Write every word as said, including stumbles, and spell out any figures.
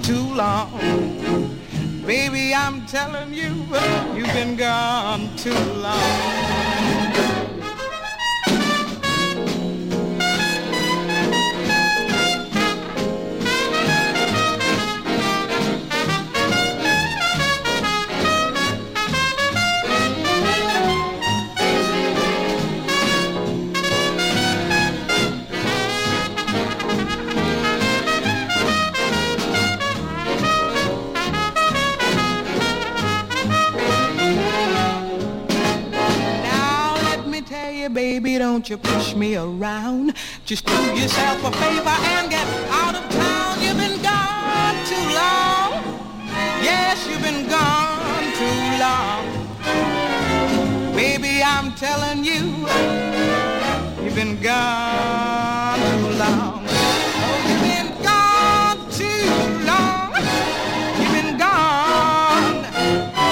too long. Baby, I'm telling you, you've been gone too long. Baby, don't you push me around. Just do yourself a favor and get out of town. You've been gone too long. Yes, you've been gone too long. Baby, I'm telling you, you've been gone